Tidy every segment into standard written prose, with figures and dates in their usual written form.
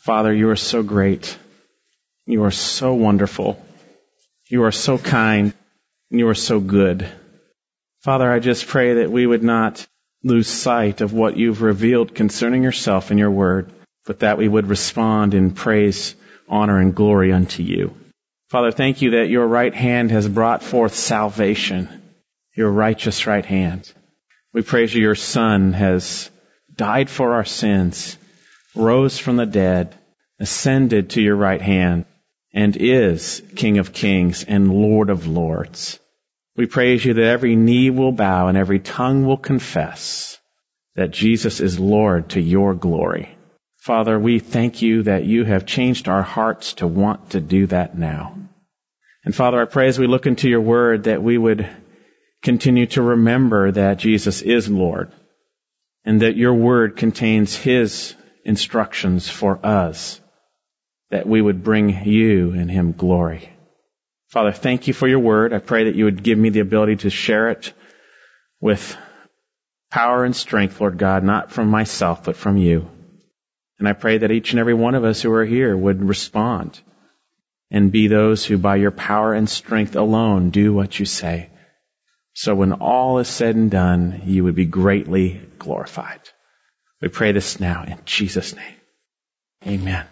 Father, you are so great. You are so wonderful. You are so kind. And you are so good. Father, I just pray that we would not lose sight of what you've revealed concerning yourself in your word, but that we would respond in praise, honor, and glory unto you. Father, thank you that your right hand has brought forth salvation, your righteous right hand. We praise you, your Son has died for our sins, rose from the dead, ascended to your right hand, and is King of kings and Lord of lords. We praise you that every knee will bow and every tongue will confess that Jesus is Lord to your glory. Father, we thank you that you have changed our hearts to want to do that now. And Father, I pray as we look into your word that we would continue to remember that Jesus is Lord and that your word contains his instructions for us, that we would bring you and him glory. Father, thank you for your word. I pray that you would give me the ability to share it with power and strength, Lord God, not from myself, but from you. And I pray that each and every one of us who are here would respond and be those who by your power and strength alone do what you say. So when all is said and done, you would be greatly glorified. We pray this now in Jesus' name. Amen.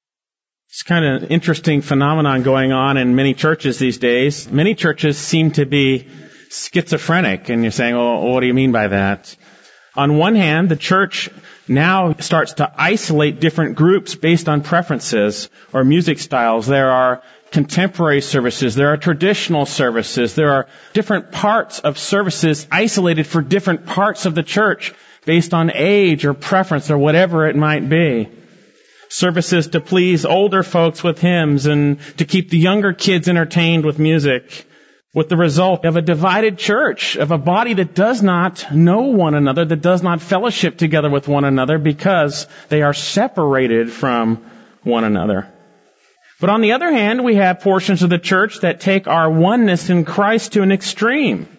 It's kind of an interesting phenomenon going on in many churches these days. Many churches seem to be schizophrenic, and you're saying, well, what do you mean by that? On one hand, the church now starts to isolate different groups based on preferences or music styles. There are contemporary services, there are traditional services, there are different parts of services isolated for different parts of the church based on age or preference or whatever it might be. Services to please older folks with hymns and to keep the younger kids entertained with music, with the result of a divided church, of a body that does not know one another, that does not fellowship together with one another because they are separated from one another. But on the other hand, we have portions of the church that take our oneness in Christ to an extreme,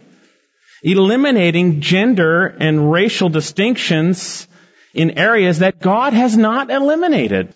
eliminating gender and racial distinctions in areas that God has not eliminated.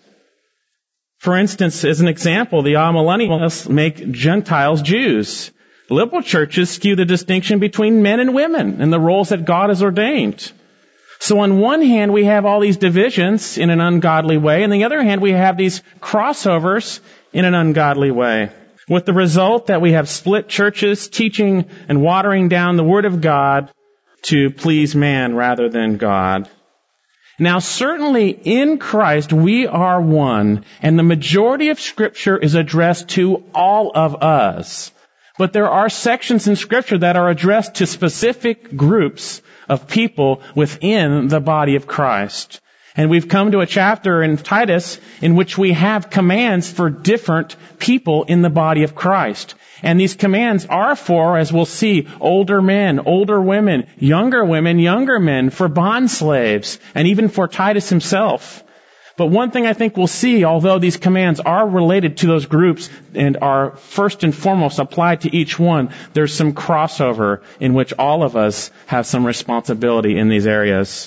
For instance, as an example, the amillennialists make Gentiles Jews. Liberal churches skew the distinction between men and women and the roles that God has ordained. So on one hand, we have all these divisions in an ungodly way, and on the other hand, we have these crossovers in an ungodly way. With the result that we have split churches teaching and watering down the Word of God to please man rather than God. Now, certainly in Christ we are one, and the majority of Scripture is addressed to all of us. But there are sections in Scripture that are addressed to specific groups of people within the body of Christ. And we've come to a chapter in Titus in which we have commands for different people in the body of Christ. And these commands are for, as we'll see, older men, older women, younger men, for bond slaves, and even for Titus himself. But one thing I think we'll see, although these commands are related to those groups and are first and foremost applied to each one, there's some crossover in which all of us have some responsibility in these areas.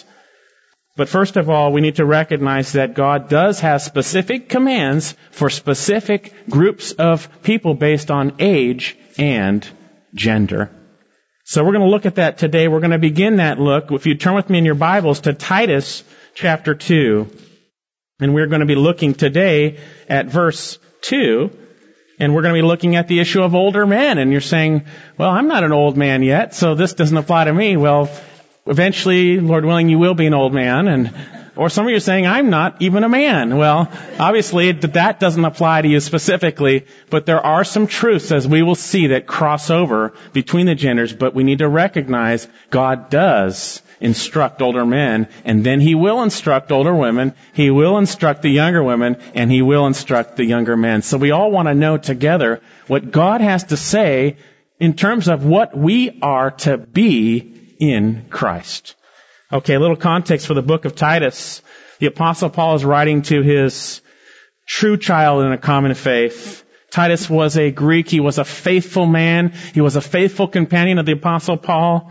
But first of all, we need to recognize that God does have specific commands for specific groups of people based on age and gender. So we're going to look at that today. We're going to begin that look, if you turn with me in your Bibles, to Titus chapter 2. And we're going to be looking today at verse 2. And we're going to be looking at the issue of older men. And you're saying, well, I'm not an old man yet, so this doesn't apply to me. Well, eventually, Lord willing, you will be an old man. Or some of you are saying, I'm not even a man. Well, obviously, that doesn't apply to you specifically, but there are some truths, as we will see, that cross over between the genders, but we need to recognize God does instruct older men, and then He will instruct older women, He will instruct the younger women, and He will instruct the younger men. So we all want to know together what God has to say in terms of what we are to be in Christ. Okay, a little context for the book of Titus. The Apostle Paul is writing to his true child in a common faith. Titus was a Greek. He was a faithful man. He was a faithful companion of the Apostle Paul.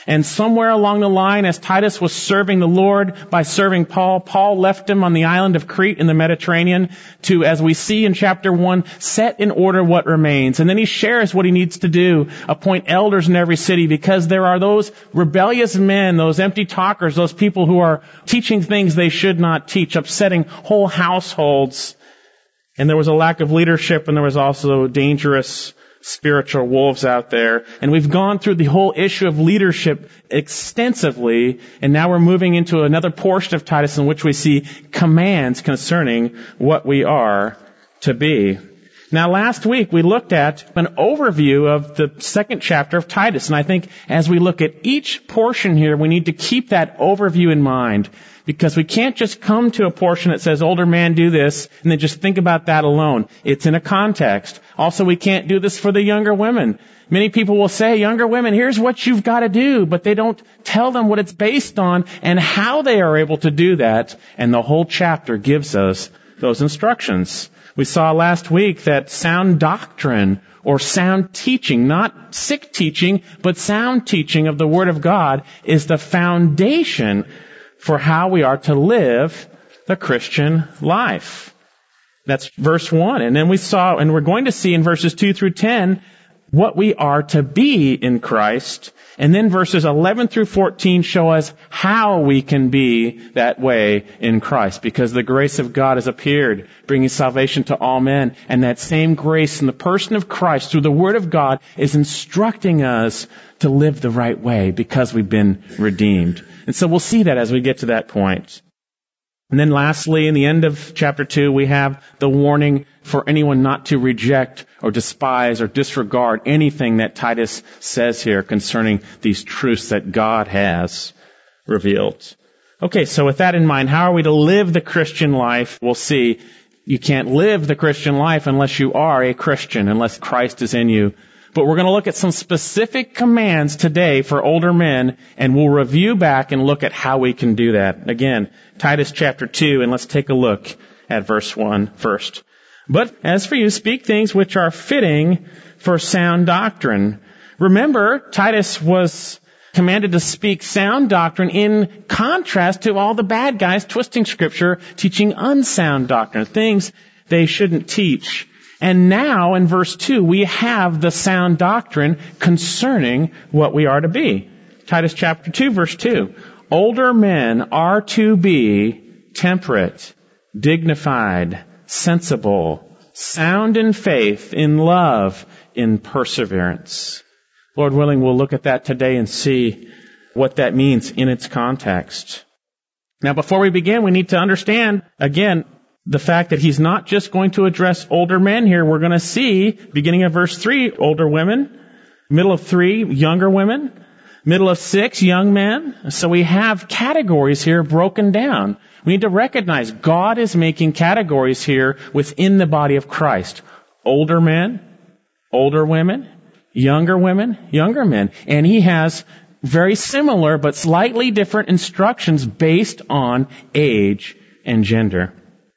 And somewhere along the line, as Titus was serving the Lord by serving Paul, Paul left him on the island of Crete in the Mediterranean to, as we see in chapter 1, set in order what remains. And then he shares what he needs to do, appoint elders in every city, because there are those rebellious men, those empty talkers, those people who are teaching things they should not teach, upsetting whole households. And there was a lack of leadership, and there was also dangerous spiritual wolves out there. And we've gone through the whole issue of leadership extensively, and now we're moving into another portion of Titus in which we see commands concerning what we are to be. Now, last week we looked at an overview of the second chapter of Titus, and I think as we look at each portion here, we need to keep that overview in mind, because we can't just come to a portion that says, older man, do this, and then just think about that alone. It's in a context. Also, we can't do this for the younger women. Many people will say, younger women, here's what you've got to do, but they don't tell them what it's based on and how they are able to do that. And the whole chapter gives us those instructions. We saw last week that sound doctrine or sound teaching, not sick teaching, but sound teaching of the Word of God is the foundation for how we are to live the Christian life. That's verse 1. And then we saw, and we're going to see in verses 2 through 10, what we are to be in Christ. And then verses 11 through 14 show us how we can be that way in Christ. Because the grace of God has appeared, bringing salvation to all men. And that same grace in the person of Christ through the Word of God is instructing us to live the right way because we've been redeemed. And so we'll see that as we get to that point. And then lastly, in the end of chapter 2, we have the warning for anyone not to reject or despise or disregard anything that Titus says here concerning these truths that God has revealed. Okay, so with that in mind, how are we to live the Christian life? We'll see. You can't live the Christian life unless you are a Christian, unless Christ is in you. But we're going to look at some specific commands today for older men, and we'll review back and look at how we can do that. Again, Titus chapter 2, and let's take a look at verse 1 first. But as for you, speak things which are fitting for sound doctrine. Remember, Titus was commanded to speak sound doctrine in contrast to all the bad guys twisting Scripture, teaching unsound doctrine, things they shouldn't teach. And now, in verse 2, we have the sound doctrine concerning what we are to be. Titus chapter 2, verse 2. Older men are to be temperate, dignified, sensible, sound in faith, in love, in perseverance. Lord willing, we'll look at that today and see what that means in its context. Now, before we begin, we need to understand, again, the fact that he's not just going to address older men here. We're going to see, beginning of verse 3, older women, middle of 3, younger women, middle of 6, young men. So we have categories here broken down. We need to recognize God is making categories here within the body of Christ. Older men, older women, younger men. And he has very similar but slightly different instructions based on age and gender.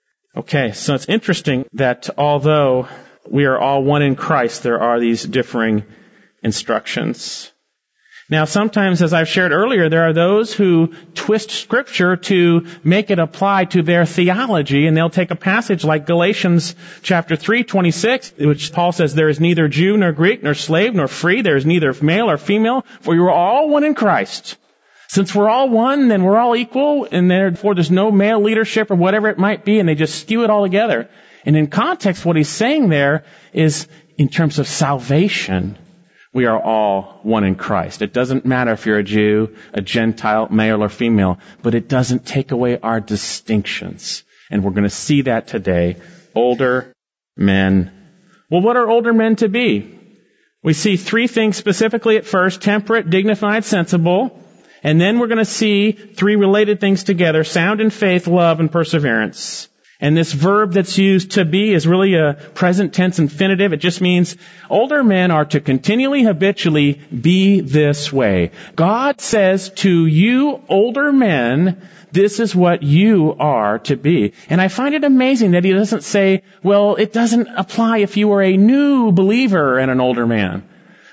Okay, so it's interesting that although we are all one in Christ, there are these differing instructions. Now, sometimes, as I've shared earlier, there are those who twist Scripture to make it apply to their theology, and they'll take a passage like Galatians chapter 3:26, which Paul says, there is neither Jew nor Greek, nor slave nor free, there is neither male or female, for you are all one in Christ. Since we're all one, then we're all equal, and therefore there's no male leadership or whatever it might be, and they just skew it all together. And in context, what he's saying there is, in terms of salvation, we are all one in Christ. It doesn't matter if you're a Jew, a Gentile, male or female, but it doesn't take away our distinctions. And we're going to see that today. Older men. Well, what are older men to be? We see 3 things specifically at first: temperate, dignified, sensible. And then we're going to see 3 related things together: sound in faith, love, and perseverance. And this verb that's used to be is really a present tense infinitive. It just means older men are to continually, habitually be this way. God says to you, older men, this is what you are to be. And I find it amazing that he doesn't say, well, it doesn't apply if you are a new believer and an older man.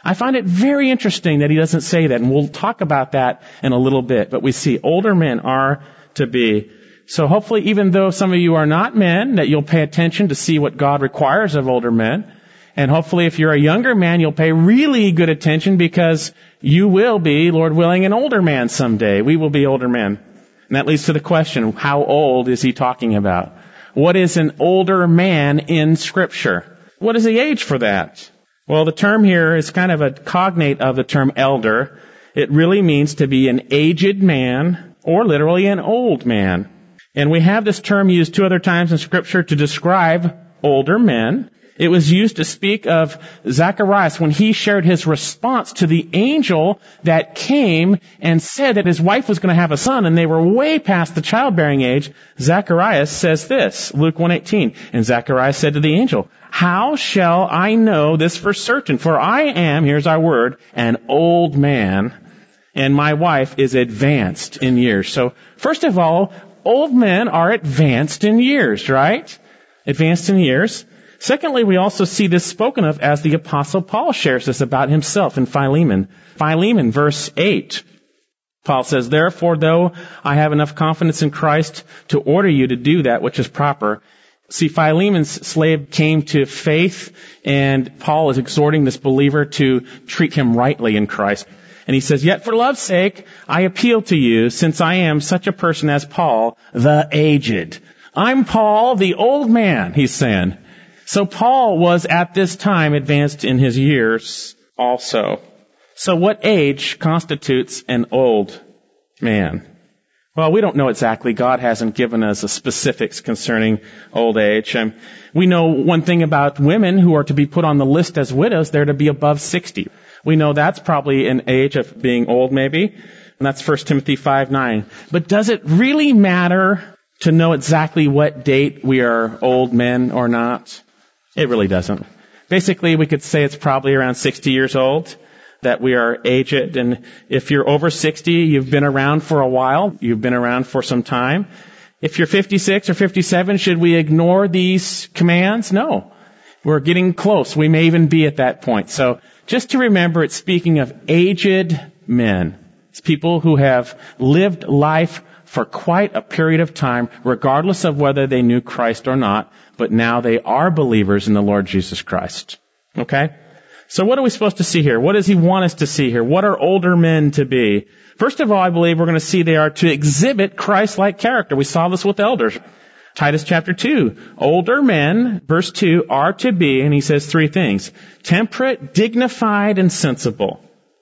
I find it very interesting that he doesn't say that, and we'll talk about that in a little bit. But we see older men are to be. So hopefully, even though some of you are not men, that you'll pay attention to see what God requires of older men. And hopefully, if you're a younger man, you'll pay really good attention because you will be, Lord willing, an older man someday. We will be older men. And that leads to the question, how old is he talking about? What is an older man in Scripture? What is the age for that? Well, the term here is kind of a cognate of the term elder. It really means to be an aged man or literally an old man. And we have this term used 2 other times in Scripture to describe older men. It was used to speak of Zacharias when he shared his response to the angel that came and said that his wife was going to have a son, and they were way past the childbearing age. Zacharias says this, Luke 1:18, and Zacharias said to the angel, "How shall I know this for certain? For I am," here's our word, "an old man, and my wife is advanced in years." So, first of all, old men are advanced in years, right? Advanced in years. Secondly, we also see this spoken of as the Apostle Paul shares this about himself in Philemon. Philemon, verse 8. Paul says, "Therefore, though I have enough confidence in Christ to order you to do that which is proper." See, Philemon's slave came to faith, and Paul is exhorting this believer to treat him rightly in Christ. And he says, "Yet for love's sake, I appeal to you, since I am such a person as Paul, the aged." I'm Paul, the old man, he's saying. So Paul was at this time advanced in his years also. So what age constitutes an old man? Well, we don't know exactly. God hasn't given us the specifics concerning old age. We know one thing about women who are to be put on the list as widows, they're to be above 60. We know that's probably an age of being old maybe. And that's 1 Timothy 5:9. But does it really matter to know exactly what date we are old men or not? It really doesn't. Basically, we could say it's probably around 60 years old that we are aged. And if you're over 60, you've been around for a while. You've been around for some time. If you're 56 or 57, should we ignore these commands? No. We're getting close. We may even be at that point. So just to remember, it's speaking of aged men. It's people who have lived life for quite a period of time, regardless of whether they knew Christ or not, but now they are believers in the Lord Jesus Christ. Okay? So what are we supposed to see here? What does he want us to see here? What are older men to be? First of all, I believe we're going to see they are to exhibit Christ-like character. We saw this with elders. Titus chapter 2. Older men, verse 2, are to be, and he says 3 things: temperate, dignified, and sensible.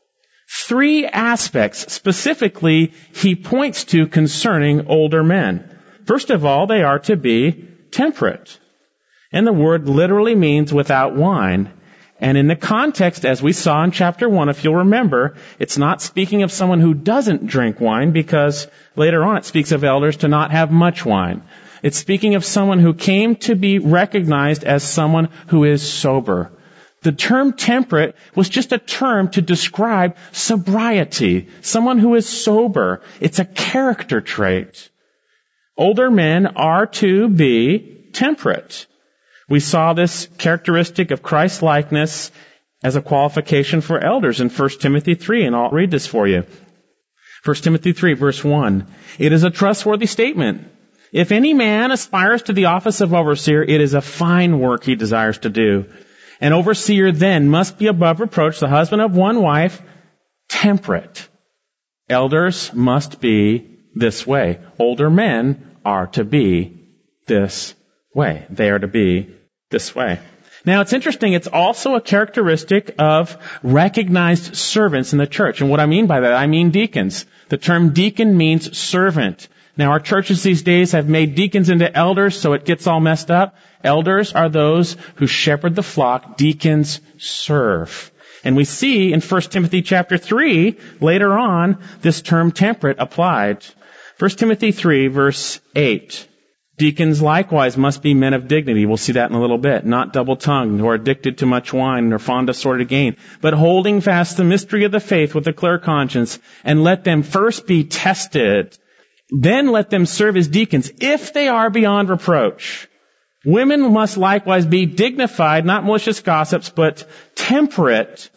3 aspects specifically he points to concerning older men. First of all, they are to be temperate. And the word literally means without wine. And in the context, as we saw in chapter 1, if you'll remember, it's not speaking of someone who doesn't drink wine, because later on it speaks of elders to not have much wine. It's speaking of someone who came to be recognized as someone who is sober. The term temperate was just a term to describe sobriety. Someone who is sober. It's a character trait. Older men are to be temperate. We saw this characteristic of Christ-likeness as a qualification for elders in 1 Timothy 3, and I'll read this for you. 1 Timothy 3, verse 1. "It is a trustworthy statement. If any man aspires to the office of overseer, it is a fine work he desires to do. An overseer then must be above reproach, the husband of one wife, temperate." Elders must be this way. Older men are to be this way. They are to be this way. Now, it's interesting. It's also a characteristic of recognized servants in the church. And what I mean by that, I mean deacons. The term deacon means servant. Now, our churches these days have made deacons into elders, so it gets all messed up. Elders are those who shepherd the flock. Deacons serve. And we see in 1 Timothy chapter 3, later on, this term temperate applied. 1 Timothy 3, verse 8. "Deacons likewise must be men of dignity." We'll see that in a little bit. "Not double-tongued, nor addicted to much wine, nor fond of sordid gain, but holding fast the mystery of the faith with a clear conscience. And let them first be tested. Then let them serve as deacons, if they are beyond reproach. Women must likewise be dignified, not malicious gossips, but temperate,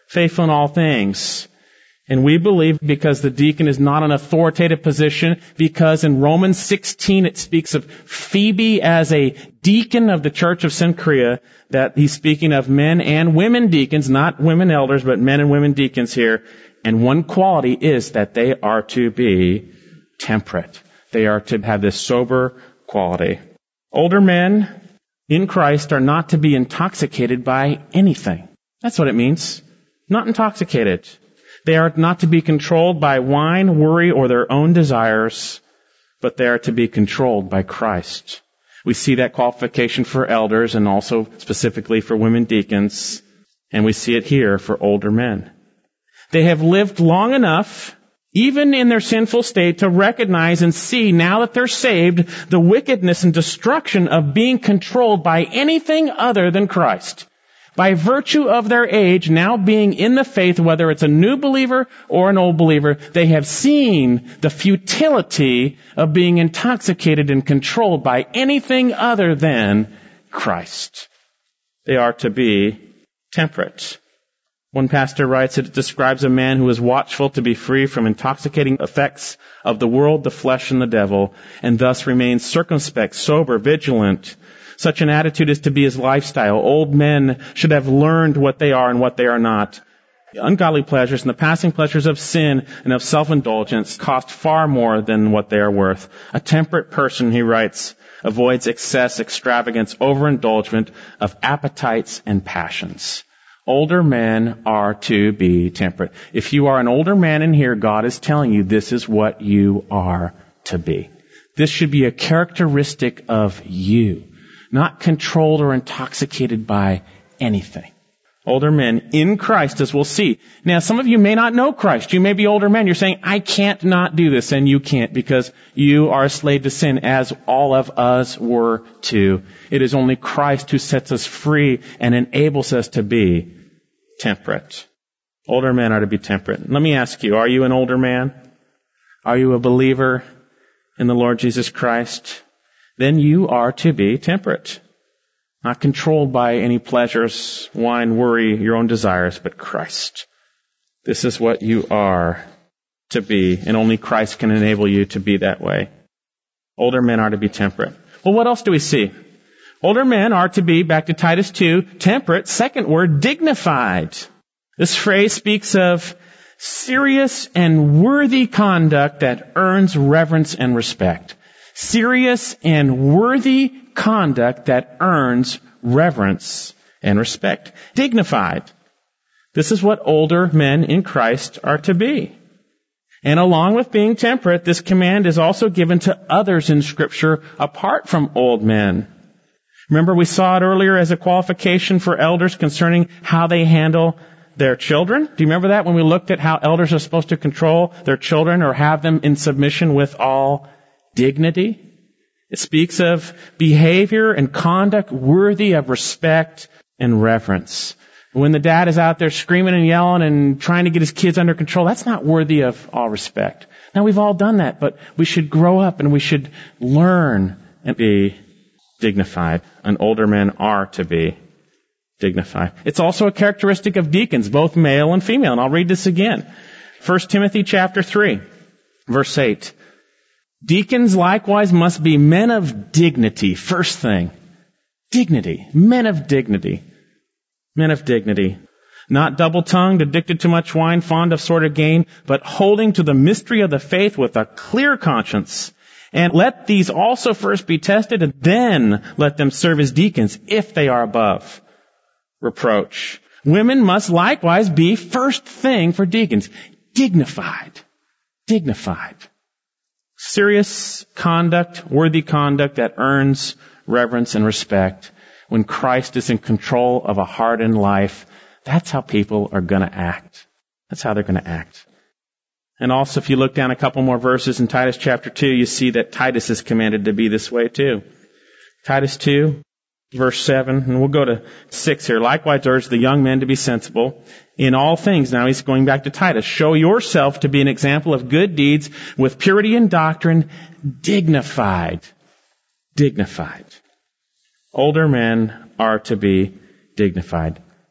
faithful in all things. And we believe because the deacon is not an authoritative position, because in Romans 16 it speaks of Phoebe as a deacon of the church of Cenchrea, that he's speaking of men and women deacons, not women elders, but men and women deacons here. And one quality is that they are to be temperate. They are to have this sober quality. Older men in Christ are not to be intoxicated by anything. That's what it means. Not intoxicated. They are not to be controlled by wine, worry, or their own desires, but they are to be controlled by Christ. We see that qualification for elders and also specifically for women deacons, and we see it here for older men. They have lived long enough, even in their sinful state, to recognize and see, now that they're saved, the wickedness and destruction of being controlled by anything other than Christ. By virtue of their age, now being in the faith, whether it's a new believer or an old believer, they have seen the futility of being intoxicated and controlled by anything other than Christ. They are to be temperate. One pastor writes that it describes a man who is watchful to be free from intoxicating effects of the world, the flesh, and the devil, and thus remains circumspect, sober, vigilant. Such an attitude is to be his lifestyle. Old men should have learned what they are and what they are not. The ungodly pleasures and the passing pleasures of sin and of self-indulgence cost far more than what they are worth. A temperate person, he writes, avoids excess, extravagance, overindulgence of appetites and passions. Older men are to be temperate. If you are an older man in here, God is telling you this is what you are to be. This should be a characteristic of you. Not controlled or intoxicated by anything. Older men in Christ, as we'll see. Now, some of you may not know Christ. You may be older men. You're saying, I can't not do this, and you can't because you are a slave to sin, as all of us were too. It is only Christ who sets us free and enables us to be temperate. Older men are to be temperate. Let me ask you, are you an older man? Are you a believer in the Lord Jesus Christ? Then you are to be temperate. Not controlled by any pleasures, wine, worry, your own desires, but Christ. This is what you are to be, and only Christ can enable you to be that way. Older men are to be temperate. Well, what else do we see? Older men are to be, back to Titus 2, temperate. Second word, dignified. This phrase speaks of serious and worthy conduct that earns reverence and respect. Serious and worthy conduct that earns reverence and respect. Dignified. This is what older men in Christ are to be. And along with being temperate, this command is also given to others in Scripture apart from old men. Remember, we saw it earlier as a qualification for elders concerning how they handle their children. Do you remember that when we looked at how elders are supposed to control their children or have them in submission with all dignity? It speaks of behavior and conduct worthy of respect and reverence. When the dad is out there screaming and yelling and trying to get his kids under control, that's not worthy of all respect. Now, we've all done that, but we should grow up and we should learn and be dignified. And older men are to be dignified. It's also a characteristic of deacons, both male and female. And I'll read this again. 1 Timothy chapter 3, verse 8. Deacons likewise must be men of dignity. First thing. Dignity. Men of dignity. Men of dignity. Not double-tongued, addicted to much wine, fond of sordid gain, but holding to the mystery of the faith with a clear conscience. And let these also first be tested, and then let them serve as deacons, if they are above reproach. Women must likewise be first thing for deacons. Dignified. Dignified. Serious conduct, worthy conduct that earns reverence and respect. When Christ is in control of a heart and life, that's how people are going to act. That's how they're going to act. And also, if you look down a couple more verses in Titus chapter 2, you see that Titus is commanded to be this way too. Titus 2, verse 7, and we'll go to 6 here. Likewise, urge the young men to be sensible in all things. Now he's going back to Titus. Show yourself to be an example of good deeds with purity in doctrine, dignified. Dignified. Older men are to be dignified.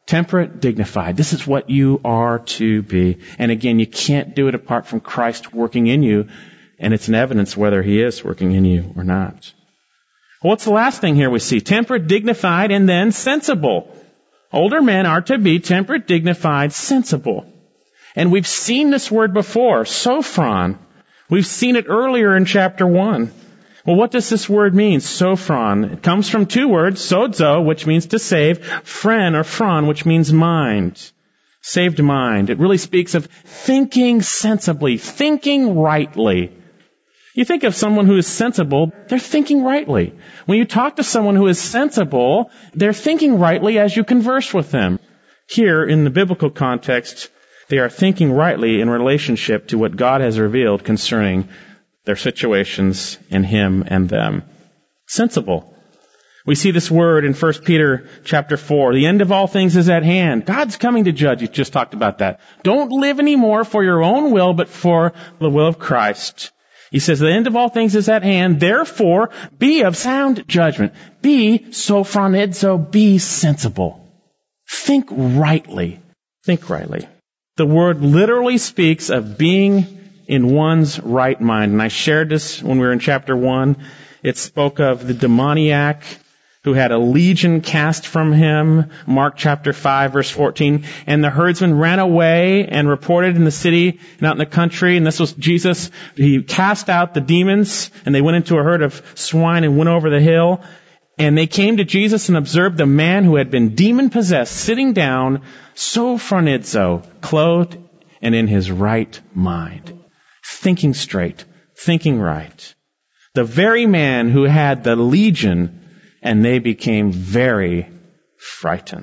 Temperate, dignified. This is what you are to be. And again, you can't do it apart from Christ working in you, and it's an evidence whether He is working in you or not. Well, what's the last thing here we see? Temperate, dignified, and then sensible. Older men are to be temperate, dignified, sensible. And we've seen this word before, sophron. We've seen it earlier in chapter 1. Well, what does this word mean, sophron? It comes from two words, sozo, which means to save, phren or phron, which means mind. Saved mind. It really speaks of thinking sensibly, thinking rightly. You think of someone who is sensible, they're thinking rightly. When you talk to someone who is sensible, they're thinking rightly as you converse with them. Here, in the biblical context, they are thinking rightly in relationship to what God has revealed concerning their situations and Him and them. Sensible. We see this word in 1 Peter chapter 4. The end of all things is at hand. God's coming to judge. You just talked about that. Don't live anymore for your own will, but for the will of Christ. He says, the end of all things is at hand. Therefore, be of sound judgment. Be sophronedzo, be sensible. Think rightly. Think rightly. The word literally speaks of being in one's right mind. And I shared this when we were in chapter 1. It spoke of the demoniac who had a legion cast from him. Mark chapter 5 verse 14. And the herdsman ran away and reported in the city and out in the country. And this was Jesus. He cast out the demons and they went into a herd of swine and went over the hill. And they came to Jesus and observed the man who had been demon-possessed sitting down, sophronedzo, clothed and in his right mind. Thinking straight, thinking right. The very man who had the legion, and they became very frightened.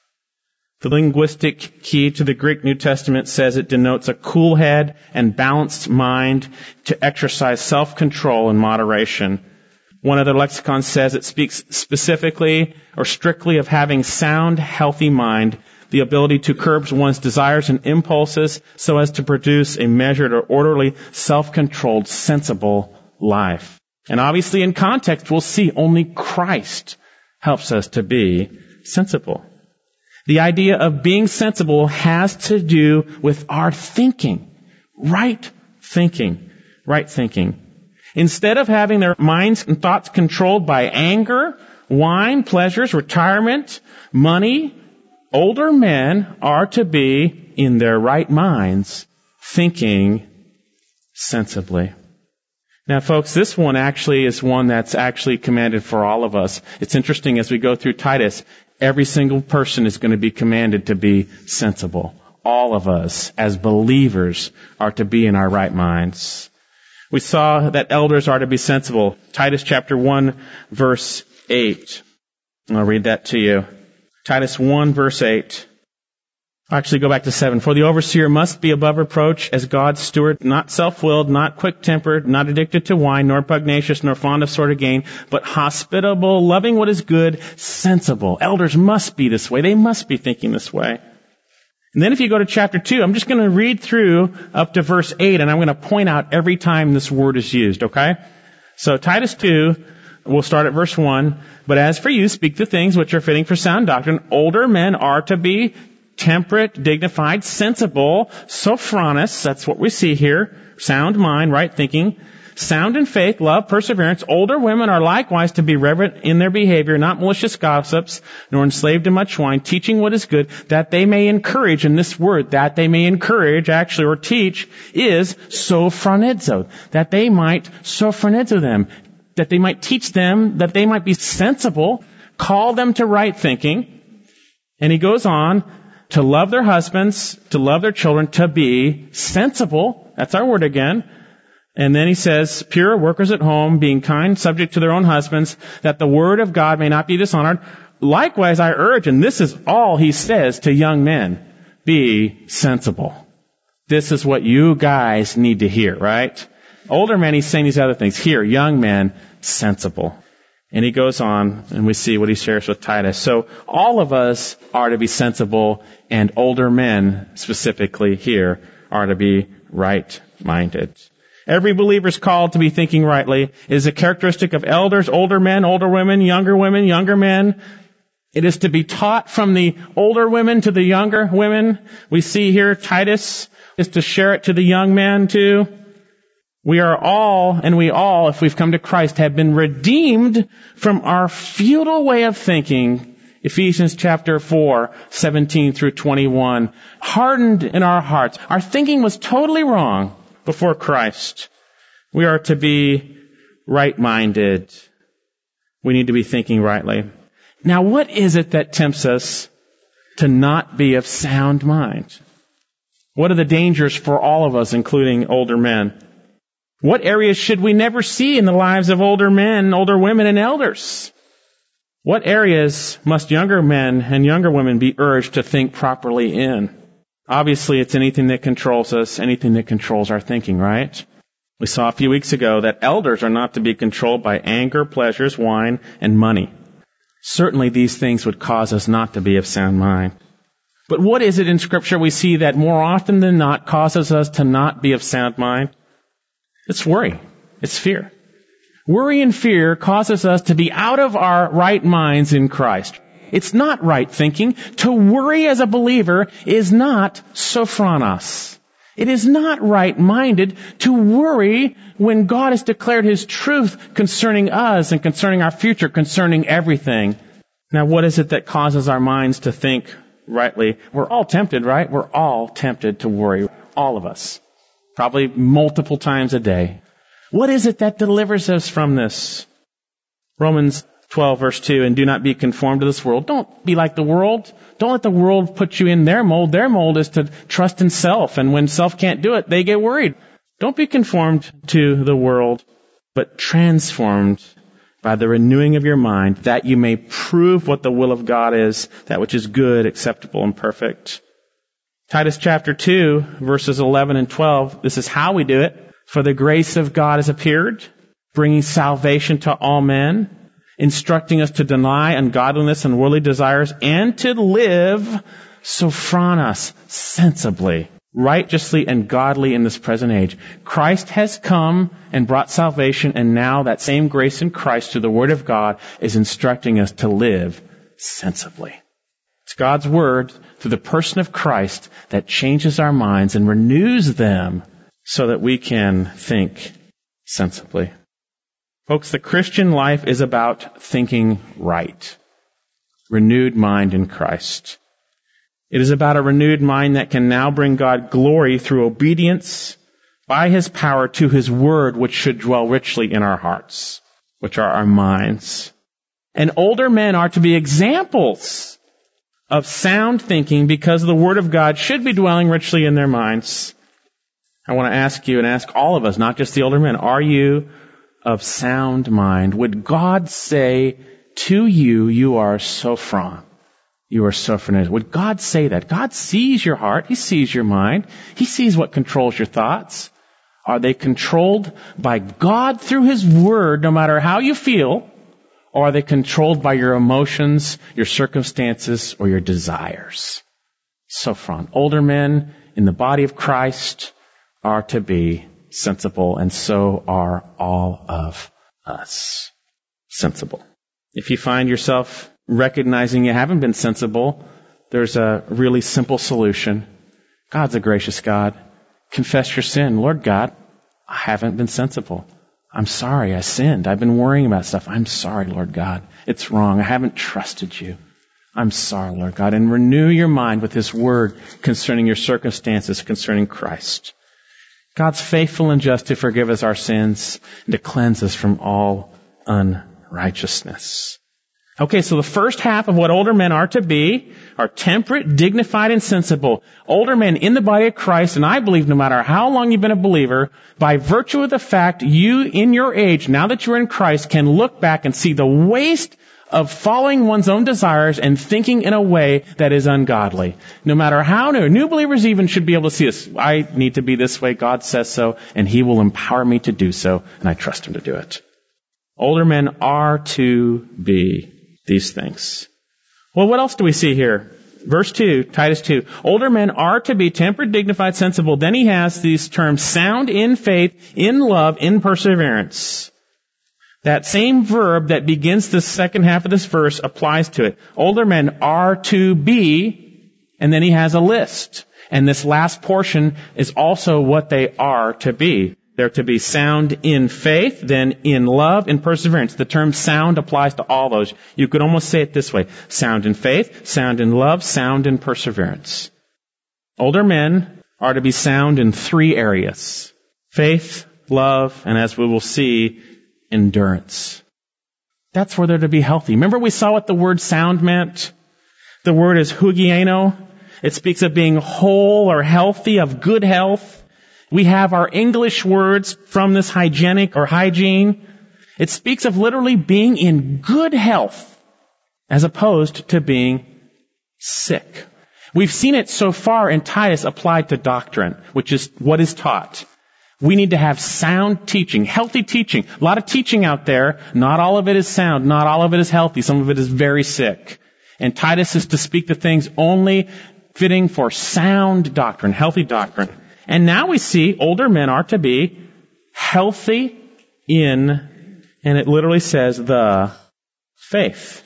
The linguistic key to the Greek New Testament says it denotes a cool head and balanced mind to exercise self-control and moderation. One other lexicon says it speaks specifically or strictly of having sound, healthy mind, the ability to curb one's desires and impulses so as to produce a measured or orderly, self-controlled, sensible life. And obviously in context, we'll see only Christ helps us to be sensible. The idea of being sensible has to do with our thinking. Right thinking. Right thinking. Instead of having their minds and thoughts controlled by anger, wine, pleasures, retirement, money, older men are to be in their right minds, thinking sensibly. Now, folks, this one actually is one that's actually commanded for all of us. It's interesting as we go through Titus, every single person is going to be commanded to be sensible. All of us, as believers, are to be in our right minds. We saw that elders are to be sensible. Titus chapter 1, verse 8. I'll read that to you. Titus 1, verse 8. I'll actually go back to 7. For the overseer must be above reproach as God's steward, not self-willed, not quick-tempered, not addicted to wine, nor pugnacious, nor fond of sordid gain, but hospitable, loving what is good, sensible. Elders must be this way. They must be thinking this way. And then if you go to chapter 2, I'm just going to read through up to verse 8, and I'm going to point out every time this word is used, okay? So Titus 2, we'll start at verse 1. But as for you, speak the things which are fitting for sound doctrine. Older men are to be temperate, dignified, sensible, sophronis, that's what we see here, sound mind, right thinking, sound in faith, love, perseverance. Older women are likewise to be reverent in their behavior, not malicious gossips, nor enslaved to much wine, teaching what is good, that they may encourage, and this word, that they may encourage, actually, or teach, is sophronedzo, that they might sophronedzo them, that they might teach them, that they might be sensible, call them to right thinking. And he goes on, to love their husbands, to love their children, to be sensible. That's our word again. And then he says, pure workers at home, being kind, subject to their own husbands, that the word of God may not be dishonored. Likewise, I urge, and this is all he says to young men, be sensible. This is what you guys need to hear, right? Older men, he's saying these other things. Here, young men, sensible. And he goes on, and we see what he shares with Titus. So all of us are to be sensible, and older men, specifically here, are to be right-minded. Every believer is called to be thinking rightly. It is a characteristic of elders, older men, older women, younger men. It is to be taught from the older women to the younger women. We see here Titus is to share it to the young man too. We all, if we've come to Christ, have been redeemed from our futile way of thinking. Ephesians chapter 4, 17 through 21. Hardened in our hearts. Our thinking was totally wrong before Christ. We are to be right-minded. We need to be thinking rightly. Now, what is it that tempts us to not be of sound mind? What are the dangers for all of us, including older men? What areas should we never see in the lives of older men, older women, and elders? What areas must younger men and younger women be urged to think properly in? Obviously, it's anything that controls us, anything that controls our thinking, right? We saw a few weeks ago that elders are not to be controlled by anger, pleasures, wine, and money. Certainly these things would cause us not to be of sound mind. But what is it in Scripture we see that more often than not causes us to not be of sound mind? It's worry. It's fear. Worry and fear causes us to be out of our right minds in Christ. It's not right thinking. To worry as a believer is not sophronos. It is not right-minded to worry when God has declared His truth concerning us and concerning our future, concerning everything. Now, what is it that causes our minds to think rightly? We're all tempted, right? We're all tempted to worry. All of us. Probably multiple times a day. What is it that delivers us from this? Romans 12, verse 2, and do not be conformed to this world. Don't be like the world. Don't let the world put you in their mold. Their mold is to trust in self, and when self can't do it, they get worried. Don't be conformed to the world, but transformed by the renewing of your mind, that you may prove what the will of God is, that which is good, acceptable, and perfect. Titus chapter 2, verses 11 and 12, this is how we do it. For the grace of God has appeared, bringing salvation to all men, instructing us to deny ungodliness and worldly desires, and to live sophronos, sensibly, righteously, and godly in this present age. Christ has come and brought salvation, and now that same grace in Christ through the Word of God is instructing us to live sensibly. It's God's Word through the person of Christ that changes our minds and renews them so that we can think sensibly. Folks, the Christian life is about thinking right. Renewed mind in Christ. It is about a renewed mind that can now bring God glory through obedience by His power to His Word, which should dwell richly in our hearts, which are our minds. And older men are to be examples of sound thinking because the Word of God should be dwelling richly in their minds. I want to ask you and ask all of us, not just the older men, are you of sound mind? Would God say to you, you are sophron? You are sophronis. Would God say that? God sees your heart. He sees your mind. He sees what controls your thoughts. Are they controlled by God through His Word, no matter how you feel? Or are they controlled by your emotions, your circumstances, or your desires? Sophron. Older men in the body of Christ are to be sensible, and so are all of us. Sensible. If you find yourself recognizing you haven't been sensible, there's a really simple solution. God's a gracious God. Confess your sin. Lord God, I haven't been sensible. I'm sorry, I sinned. I've been worrying about stuff. I'm sorry, Lord God. It's wrong. I haven't trusted you. I'm sorry, Lord God. And renew your mind with His Word concerning your circumstances, concerning Christ. God's faithful and just to forgive us our sins and to cleanse us from all unrighteousness. Okay, so the first half of what older men are to be are temperate, dignified, and sensible. Older men in the body of Christ, and I believe no matter how long you've been a believer, by virtue of the fact you in your age, now that you're in Christ, can look back and see the waste of following one's own desires and thinking in a way that is ungodly. No matter how new believers even should be able to see this. I need to be this way. God says so, and He will empower me to do so, and I trust Him to do it. Older men are to be these things. Well, what else do we see here? Verse 2, Titus 2. Older men are to be temperate, dignified, sensible. Then he has these terms, sound in faith, in love, in perseverance. That same verb that begins the second half of this verse applies to it. Older men are to be, and then he has a list. And this last portion is also what they are to be. They're to be sound in faith, then in love and perseverance. The term sound applies to all those. You could almost say it this way. Sound in faith, sound in love, sound in perseverance. Older men are to be sound in 3 areas. Faith, love, and as we will see, endurance. That's where they're to be healthy. Remember we saw what the word sound meant? The word is hugieno. It speaks of being whole or healthy, of good health. We have our English words from this hygienic or hygiene. It speaks of literally being in good health as opposed to being sick. We've seen it so far in Titus applied to doctrine, which is what is taught. We need to have sound teaching, healthy teaching. A lot of teaching out there. Not all of it is sound. Not all of it is healthy. Some of it is very sick. And Titus is to speak the things only fitting for sound doctrine, healthy doctrine. And now we see older men are to be healthy in, and it literally says the faith.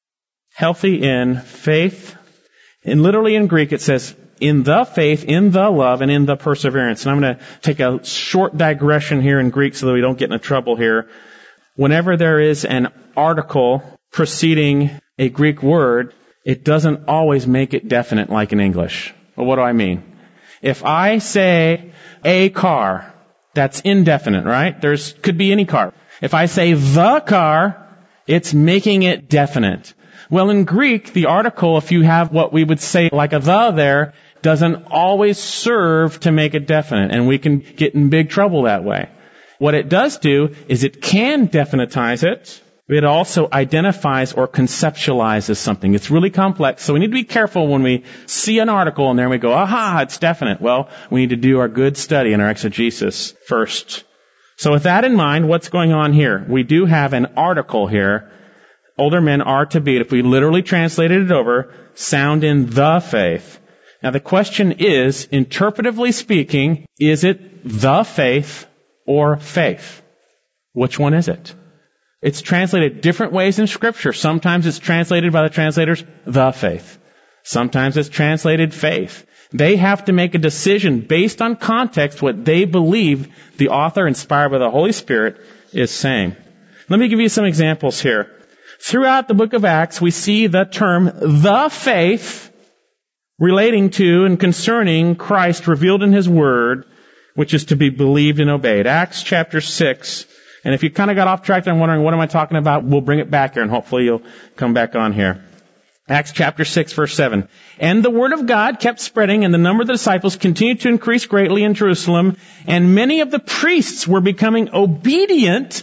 Healthy in faith. And literally in Greek it says in the faith, in the love, and in the perseverance. And I'm going to take a short digression here in Greek so that we don't get into trouble here. Whenever there is an article preceding a Greek word, it doesn't always make it definite like in English. Well, what do I mean? If I say a car, that's indefinite, right? Could be any car. If I say the car, it's making it definite. Well, in Greek, the article, if you have what we would say like a the there, doesn't always serve to make it definite, and we can get in big trouble that way. What it does do is it can definitize it. It also identifies or conceptualizes something. It's really complex, so we need to be careful when we see an article and there we go, aha, it's definite. Well, we need to do our good study and our exegesis first. So with that in mind, what's going on here? We do have an article here. Older men are to be, if we literally translated it over, sound in the faith. Now the question is, interpretively speaking, is it the faith or faith? Which one is it? It's translated different ways in Scripture. Sometimes it's translated by the translators, the faith. Sometimes it's translated faith. They have to make a decision based on context, what they believe the author, inspired by the Holy Spirit, is saying. Let me give you some examples here. Throughout the book of Acts, we see the term the faith relating to and concerning Christ revealed in His Word, which is to be believed and obeyed. Acts chapter 6. And if you kind of got off track and wondering, what am I talking about? We'll bring it back here and hopefully you'll come back on here. Acts chapter 6 verse 7. And the word of God kept spreading, and the number of the disciples continued to increase greatly in Jerusalem, and many of the priests were becoming obedient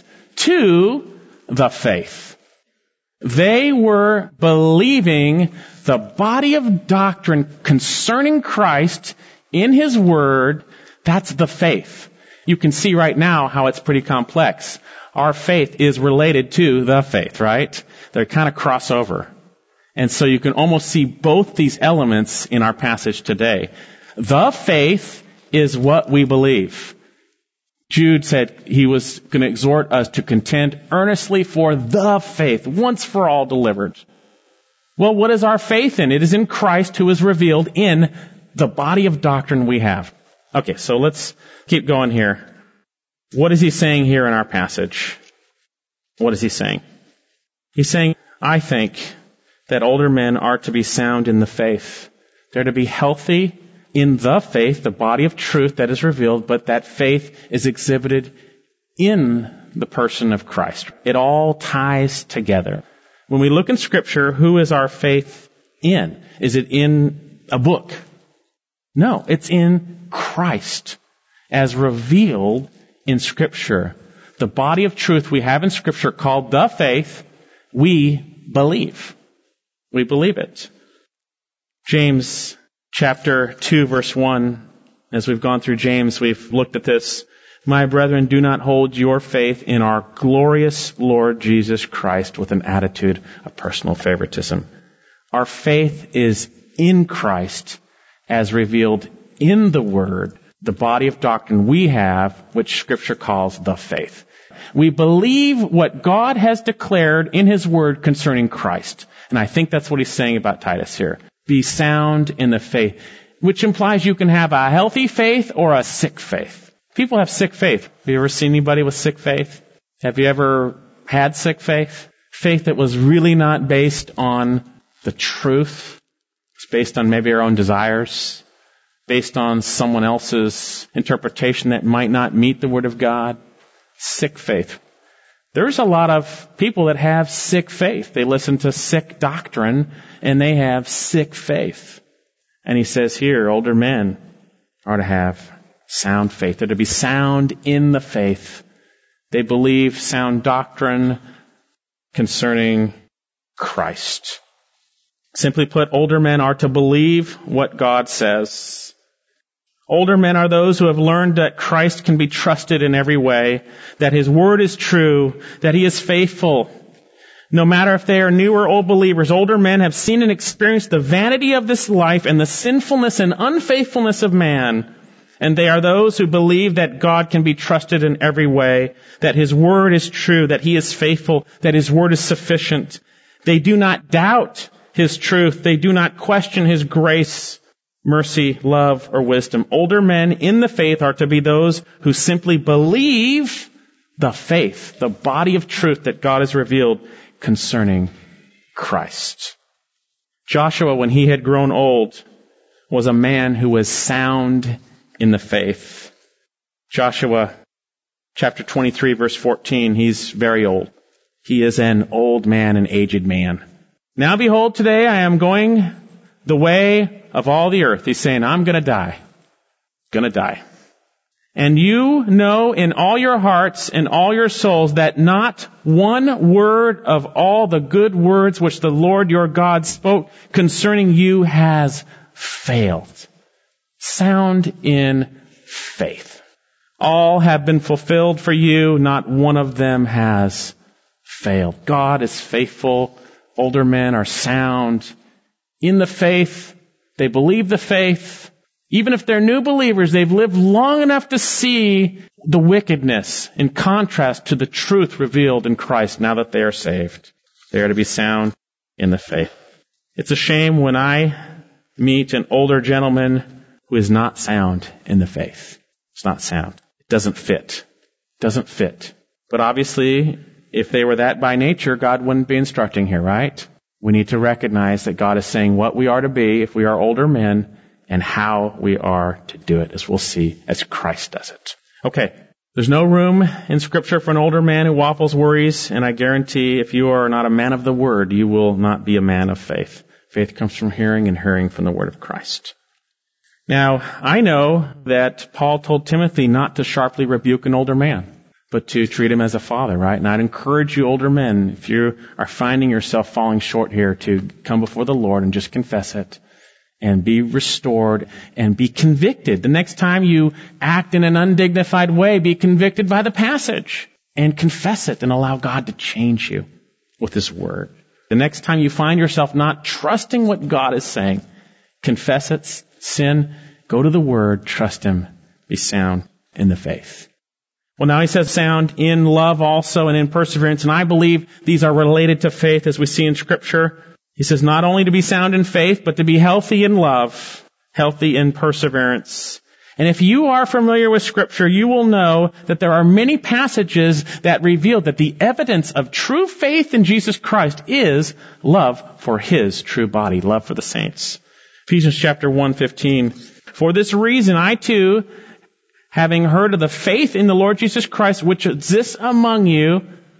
to the faith. They were believing the body of doctrine concerning Christ in His Word. That's the faith. You can see right now how it's pretty complex. Our faith is related to the faith, right? They kind of cross over. And so you can almost see both these elements in our passage today. The faith is what we believe. Jude said he was going to exhort us to contend earnestly for the faith, once for all delivered. Well, what is our faith in? It is in Christ who is revealed in the body of doctrine we have. Okay, so let's keep going here. What is he saying here in our passage? What is he saying? He's saying, I think that older men are to be sound in the faith. They're to be healthy in the faith, the body of truth that is revealed, but that faith is exhibited in the person of Christ. It all ties together. When we look in Scripture, who is our faith in? Is it in a book? No, it's in Christ as revealed in Scripture. The body of truth we have in Scripture called the faith, we believe. We believe it. James chapter 2 verse 1, as we've gone through James, we've looked at this. My brethren, do not hold your faith in our glorious Lord Jesus Christ with an attitude of personal favoritism. Our faith is in Christ as revealed in the Word, the body of doctrine we have, which Scripture calls the faith. We believe what God has declared in His Word concerning Christ. And I think that's what he's saying about Titus here. Be sound in the faith, which implies you can have a healthy faith or a sick faith. People have sick faith. Have you ever seen anybody with sick faith? Have you ever had sick faith? Faith that was really not based on the truth. It's based on maybe our own desires, based on someone else's interpretation that might not meet the Word of God. Sick faith. There's a lot of people that have sick faith. They listen to sick doctrine and they have sick faith. And he says here, older men are to have sound faith. They're to be sound in the faith. They believe sound doctrine concerning Christ. Simply put, older men are to believe what God says. Older men are those who have learned that Christ can be trusted in every way, that His Word is true, that He is faithful. No matter if they are new or old believers, older men have seen and experienced the vanity of this life and the sinfulness and unfaithfulness of man. And they are those who believe that God can be trusted in every way, that His Word is true, that He is faithful, that His Word is sufficient. They do not doubt His truth. They do not question His grace, mercy, love, or wisdom. Older men in the faith are to be those who simply believe the faith, the body of truth that God has revealed concerning Christ. Joshua, when he had grown old, was a man who was sound in the faith. Joshua chapter 23, verse 14, he's very old. He is an old man, an aged man. Now behold, today I am going the way of all the earth. He's saying, I'm going to die. Going to die. And you know in all your hearts and all your souls that not one word of all the good words which the Lord your God spoke concerning you has failed. Sound in faith. All have been fulfilled for you. Not one of them has failed. God is faithful. Older men are sound in the faith. They believe the faith. Even if they're new believers, they've lived long enough to see the wickedness in contrast to the truth revealed in Christ now that they are saved. They are to be sound in the faith. It's a shame when I meet an older gentleman who is not sound in the faith. It's not sound. It doesn't fit. It doesn't fit. But obviously, if they were that by nature, God wouldn't be instructing here, right? We need to recognize that God is saying what we are to be if we are older men and how we are to do it, as we'll see, as Christ does it. Okay, there's no room in Scripture for an older man who waffles, worries, and I guarantee if you are not a man of the Word, you will not be a man of faith. Faith comes from hearing and hearing from the Word of Christ. Now, I know that Paul told Timothy not to sharply rebuke an older man, but to treat him as a father, right? And I'd encourage you older men, if you are finding yourself falling short here, to come before the Lord and just confess it and be restored and be convicted. The next time you act in an undignified way, be convicted by the passage and confess it and allow God to change you with His Word. The next time you find yourself not trusting what God is saying, confess it, sin, go to the Word, trust Him, be sound in the faith. Well, now he says sound in love also and in perseverance. And I believe these are related to faith as we see in Scripture. He says not only to be sound in faith, but to be healthy in love, healthy in perseverance. And if you are familiar with Scripture, you will know that there are many passages that reveal that the evidence of true faith in Jesus Christ is love for His true body, love for the saints. Ephesians chapter 1:15. For this reason, I too, having heard of the faith in the Lord Jesus Christ which exists among you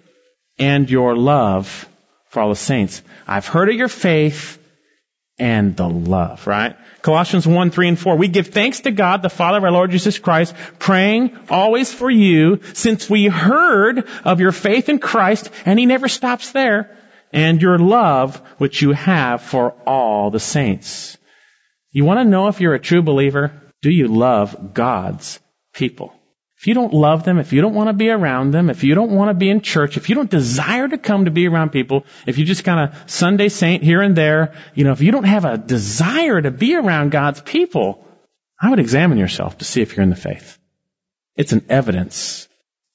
and your love for all the saints. I've heard of your faith and the love, right? Colossians 1:3 and 4. We give thanks to God, the Father of our Lord Jesus Christ, praying always for you, since we heard of your faith in Christ, and He never stops there, and your love which you have for all the saints. You want to know if you're a true believer? Do you love God's people? If you don't love them, if you don't want to be around them, if you don't want to be in church, if you don't desire to come to be around people, if you just kind of Sunday saint here and there, if you don't have a desire to be around God's people, I would examine yourself to see if you're in the faith. It's an evidence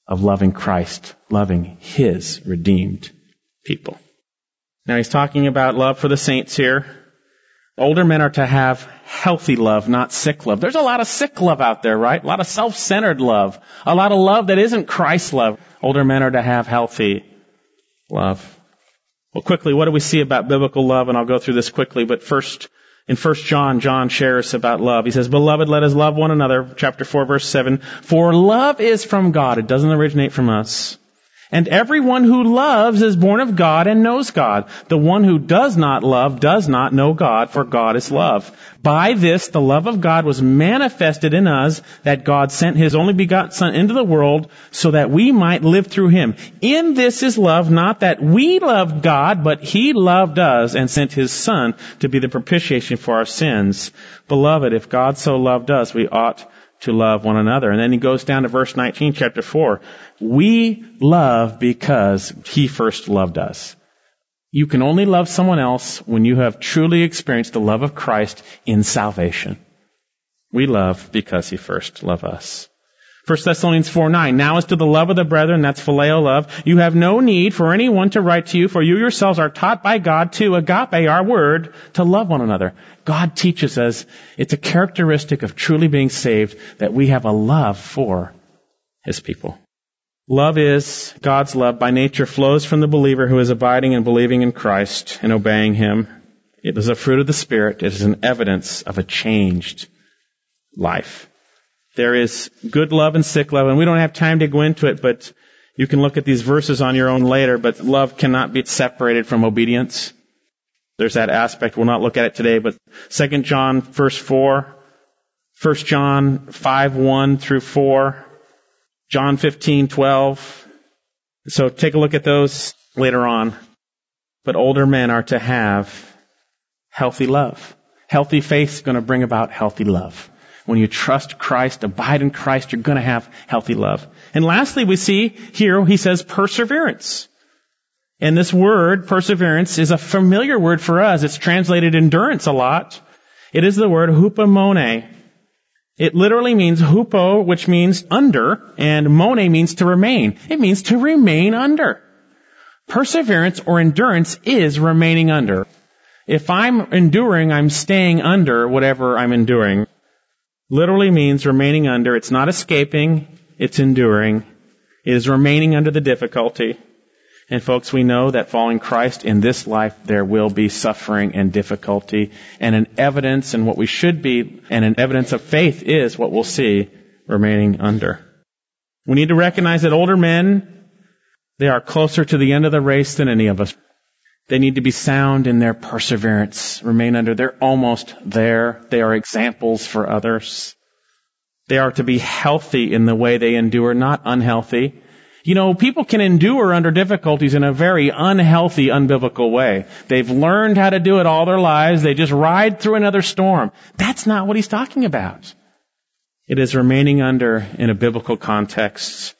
of loving Christ, loving His redeemed people. Now he's talking about love for the saints here. Older men are to have healthy love, not sick love. There's a lot of sick love out there, right? A lot of self-centered love. A lot of love that isn't Christ love. Older men are to have healthy love. Well, quickly, what do we see about biblical love? And I'll go through this quickly, but first, in 1 John, John shares about love. He says, "Beloved, let us love one another," chapter 4, verse 7, "for love is from God." It doesn't originate from us. "And everyone who loves is born of God and knows God. The one who does not love does not know God, for God is love. By this, the love of God was manifested in us, that God sent His only begotten Son into the world so that we might live through Him. In this is love, not that we loved God, but He loved us and sent His Son to be the propitiation for our sins. Beloved, if God so loved us, we ought to love one another." And then he goes down to verse 19, chapter 4. "We love because He first loved us." You can only love someone else when you have truly experienced the love of Christ in salvation. We love because He first loved us. 1 Thessalonians 4:9, "Now as to the love of the brethren," that's phileo love, "you have no need for anyone to write to you, for you yourselves are taught by God to agape, our word, to love one another." God teaches us, it's a characteristic of truly being saved, that we have a love for His people. Love is, God's love by nature flows from the believer who is abiding and believing in Christ and obeying Him. It is a fruit of the Spirit. It is an evidence of a changed life. There is good love and sick love, and we don't have time to go into it, but you can look at these verses on your own later, but love cannot be separated from obedience. There's that aspect. We'll not look at it today, but 2 John verse 4, 1 John 5:1 through 4, John 15:12. So take a look at those later on. But older men are to have healthy love. Healthy faith is going to bring about healthy love. When you trust Christ, abide in Christ, you're going to have healthy love. And lastly, we see here, he says perseverance. And this word, perseverance, is a familiar word for us. It's translated endurance a lot. It is the word hupomone. It literally means hupo, which means under, and mone means to remain. It means to remain under. Perseverance or endurance is remaining under. If I'm enduring, I'm staying under whatever I'm enduring. Literally means remaining under. It's not escaping, it's enduring. It is remaining under the difficulty. And folks, we know that following Christ in this life, there will be suffering and difficulty. And an evidence and what we should be, and an evidence of faith is what we'll see, remaining under. We need to recognize that older men, they are closer to the end of the race than any of us. They need to be sound in their perseverance, remain under. They're almost there. They are examples for others. They are to be healthy in the way they endure, not unhealthy. You know, people can endure under difficulties in a very unhealthy, unbiblical way. They've learned how to do it all their lives. They just ride through another storm. That's not what he's talking about. It is remaining under in a biblical context.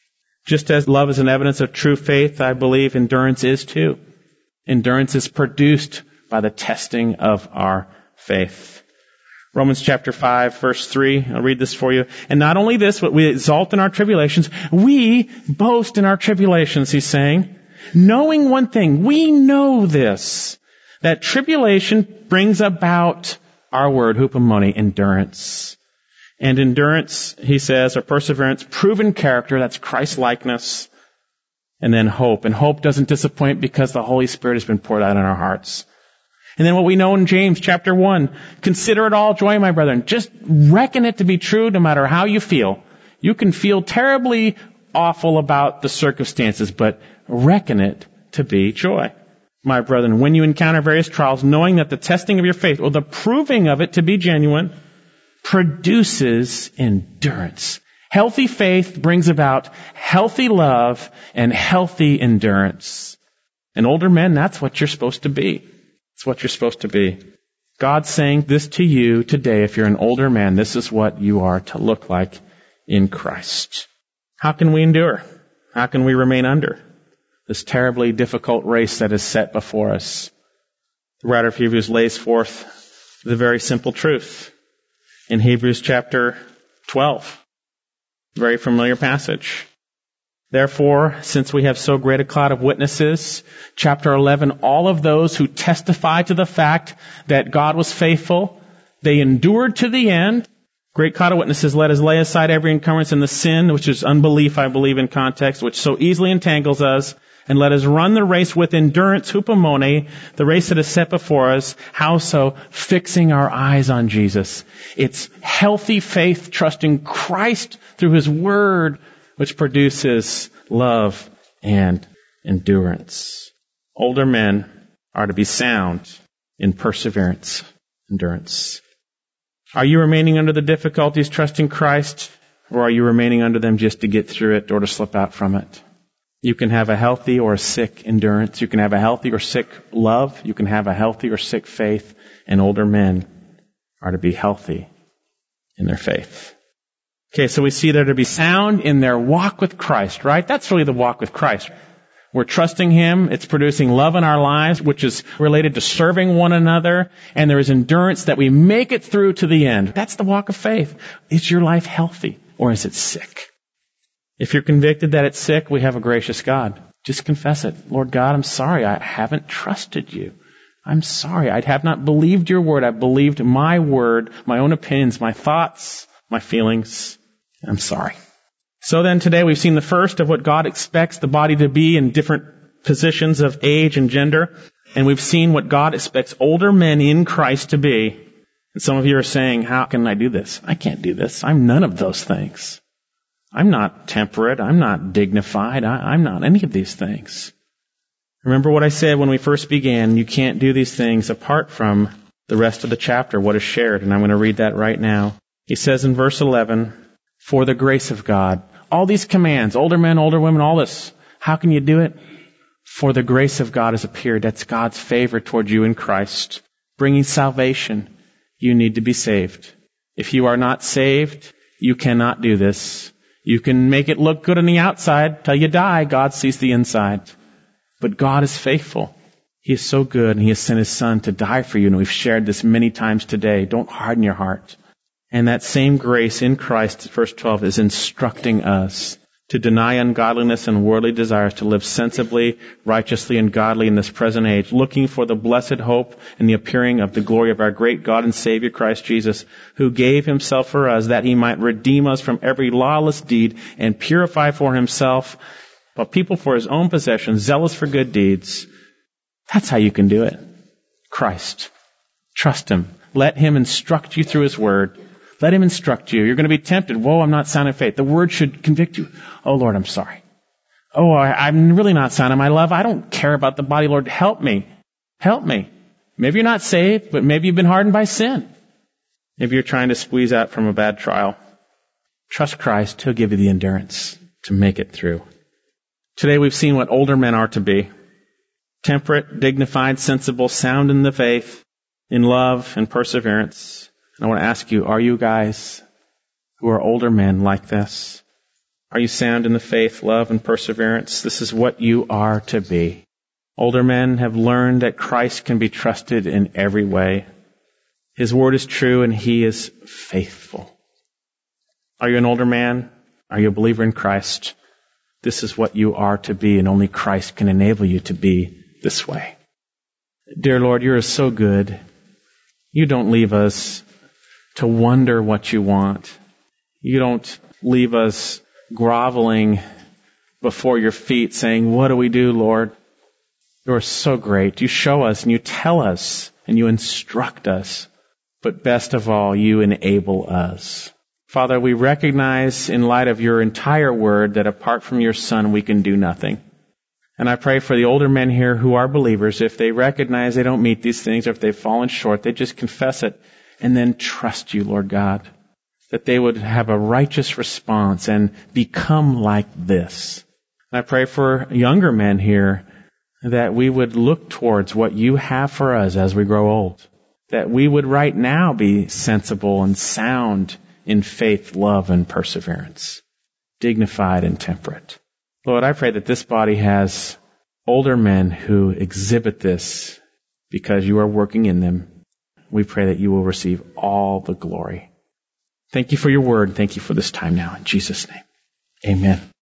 Just as love is an evidence of true faith, I believe endurance is too. Endurance is produced by the testing of our faith. Romans chapter 5, verse 3. I'll read this for you. "And not only this, but we exult in our tribulations. We boast in our tribulations," he's saying. "Knowing one thing, we know this, that tribulation brings about," our word, hupomone, endurance. And endurance, he says, or perseverance, proven character, that's Christ-likeness. And then hope. And hope doesn't disappoint because the Holy Spirit has been poured out in our hearts. And then what we know in James chapter 1, "Consider it all joy, my brethren." Just reckon it to be true no matter how you feel. You can feel terribly awful about the circumstances, but reckon it to be joy. "My brethren, when you encounter various trials, knowing that the testing of your faith, or the proving of it to be genuine, produces endurance." Healthy faith brings about healthy love and healthy endurance. And older men, that's what you're supposed to be. It's what you're supposed to be. God's saying this to you today. If you're an older man, this is what you are to look like in Christ. How can we endure? How can we remain under this terribly difficult race that is set before us? The writer of Hebrews lays forth the very simple truth in Hebrews chapter 12. Very familiar passage. Therefore, since we have so great a cloud of witnesses, chapter 11, all of those who testify to the fact that God was faithful, they endured to the end. Great cloud of witnesses, let us lay aside every encumbrance and the sin, which is unbelief, I believe, in context, which so easily entangles us, and let us run the race with endurance, hupomone, the race that is set before us. How so? Fixing our eyes on Jesus. It's healthy faith, trusting Christ through His Word, which produces love and endurance. Older men are to be sound in perseverance, endurance. Are you remaining under the difficulties, trusting Christ, or are you remaining under them just to get through it or to slip out from it? You can have a healthy or a sick endurance. You can have a healthy or sick love. You can have a healthy or sick faith. And older men are to be healthy in their faith. Okay, so we see they're to be sound in their walk with Christ, right? That's really the walk with Christ. We're trusting Him. It's producing love in our lives, which is related to serving one another. And there is endurance that we make it through to the end. That's the walk of faith. Is your life healthy or is it sick? If you're convicted that it's sick, we have a gracious God. Just confess it. Lord God, I'm sorry. I haven't trusted you. I'm sorry. I have not believed your word. I've believed my word, my own opinions, my thoughts, my feelings. I'm sorry. So then today we've seen the first of what God expects the body to be in different positions of age and gender. And we've seen what God expects older men in Christ to be. And some of you are saying, how can I do this? I can't do this. I'm none of those things. I'm not temperate. I'm not dignified. I'm not any of these things. Remember what I said when we first began. You can't do these things apart from the rest of the chapter, what is shared. And I'm going to read that right now. He says in verse 11, for the grace of God. All these commands, older men, older women, all this. How can you do it? For the grace of God has appeared. That's God's favor toward you in Christ, bringing salvation. You need to be saved. If you are not saved, you cannot do this. You can make it look good on the outside till you die. God sees the inside. But God is faithful. He is so good, and He has sent His Son to die for you. And we've shared this many times today. Don't harden your heart. And that same grace in Christ, verse 12, is instructing us to deny ungodliness and worldly desires, to live sensibly, righteously, and godly in this present age, looking for the blessed hope and the appearing of the glory of our great God and Savior Christ Jesus, who gave Himself for us that He might redeem us from every lawless deed and purify for Himself a people for His own possession, zealous for good deeds. That's how you can do it. Christ. Trust Him. Let Him instruct you through His Word. Let Him instruct you. You're going to be tempted. Whoa, I'm not sound in faith. The Word should convict you. Oh, Lord, I'm sorry. Oh, I'm really not sound in my love. I don't care about the body. Lord, help me. Help me. Maybe you're not saved, but maybe you've been hardened by sin. Maybe you're trying to squeeze out from a bad trial. Trust Christ. He'll give you the endurance to make it through. Today we've seen what older men are to be. Temperate, dignified, sensible, sound in the faith, in love and perseverance. And I want to ask you, are you guys who are older men like this? Are you sound in the faith, love, and perseverance? This is what you are to be. Older men have learned that Christ can be trusted in every way. His word is true and He is faithful. Are you an older man? Are you a believer in Christ? This is what you are to be, and only Christ can enable you to be this way. Dear Lord, You are so good. You don't leave us to wonder what You want. You don't leave us groveling before Your feet saying, what do we do, Lord? You are so great. You show us and You tell us and You instruct us. But best of all, You enable us. Father, we recognize in light of Your entire word that apart from Your Son, we can do nothing. And I pray for the older men here who are believers, if they recognize they don't meet these things or if they've fallen short, they just confess it and then trust You, Lord God, that they would have a righteous response and become like this. And I pray for younger men here that we would look towards what You have for us as we grow old, that we would right now be sensible and sound in faith, love, and perseverance, dignified and temperate. Lord, I pray that this body has older men who exhibit this because You are working in them. We pray that You will receive all the glory. Thank You for Your word. Thank You for this time now. In Jesus' name, amen.